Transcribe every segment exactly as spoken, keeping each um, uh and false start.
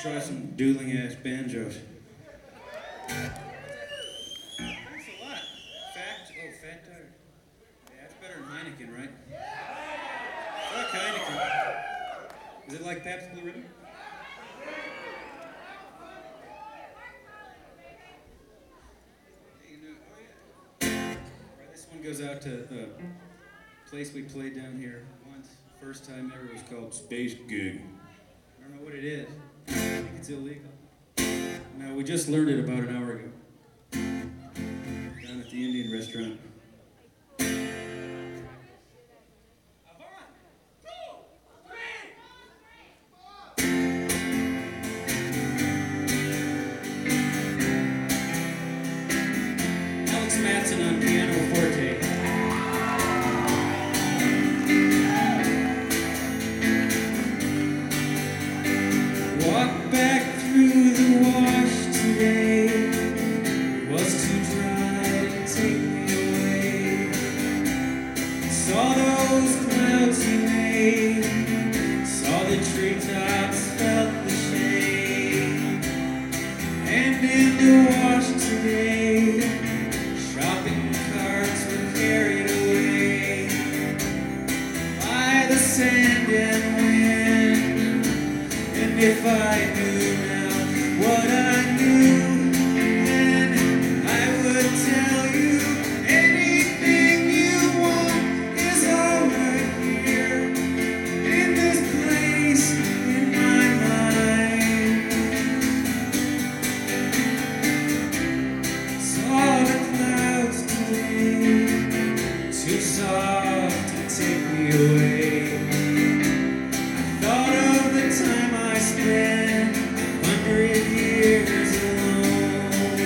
try some dueling ass banjos. Thanks a lot. Fact? Oh, Fat Tire. Yeah, that's better than Heineken, right? Fuck Heineken. Is it like Pabst Blue Ribbon? Hey, you know, oh yeah. Right, this one goes out to a place we played down here once. First time ever was called Space Gig. I don't know what it is. I think it's illegal. No, we just learned it about an hour ago. Down at the Indian restaurant. Alex Matson on piano forte. Walk back through the wash today. It was too dry to take me away. Saw those clouds you made. Saw the treetops, felt the shade. And in the wash today, shopping carts were carried away by the sand and wind. And if I knew now what I knew then, I would tell you anything you want is alright here in this place in my mind. Saw the clouds today, too soft to take me away. I thought of the time I spent a hundred years alone.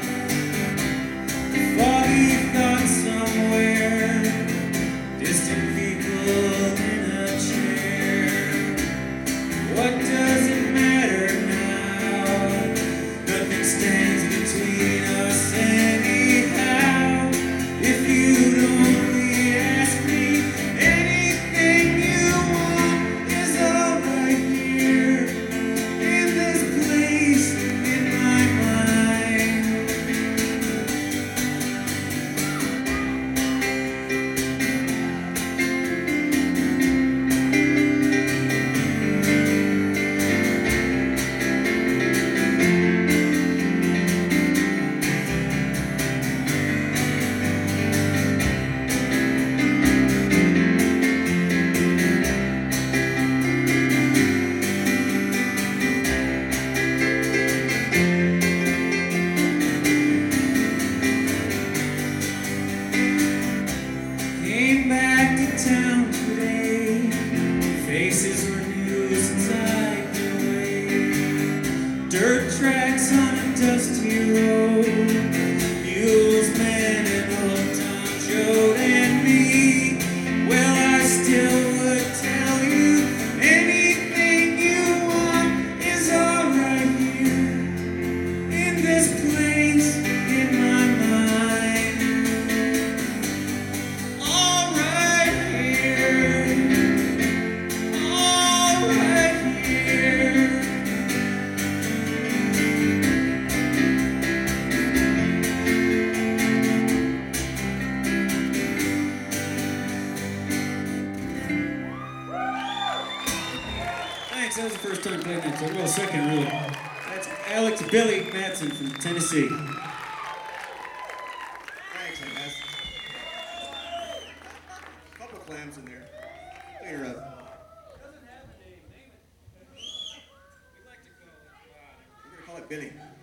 A foggy thought somewhere, distant people in a chair. What does it matter now? Nothing stands between us anyhow. If you'd only ask me, anything you want is alright here in this place in my mind. Came back to town today. Faces were new since I'd been away. Dirt tracks on a dusty road. Mules, men, and old Tom Joad and me. Well, I still would tell you anything you want is alright here in this place in my mind. Alright here, alright here. Thanks, that was the first time playing that, so I'll go second really. That's Alex Billy Matson from Tennessee. Thanks, I guess. Couple clams in there. Clean her up. Doesn't have a name, name it. We like to call it We're gonna call it Billy.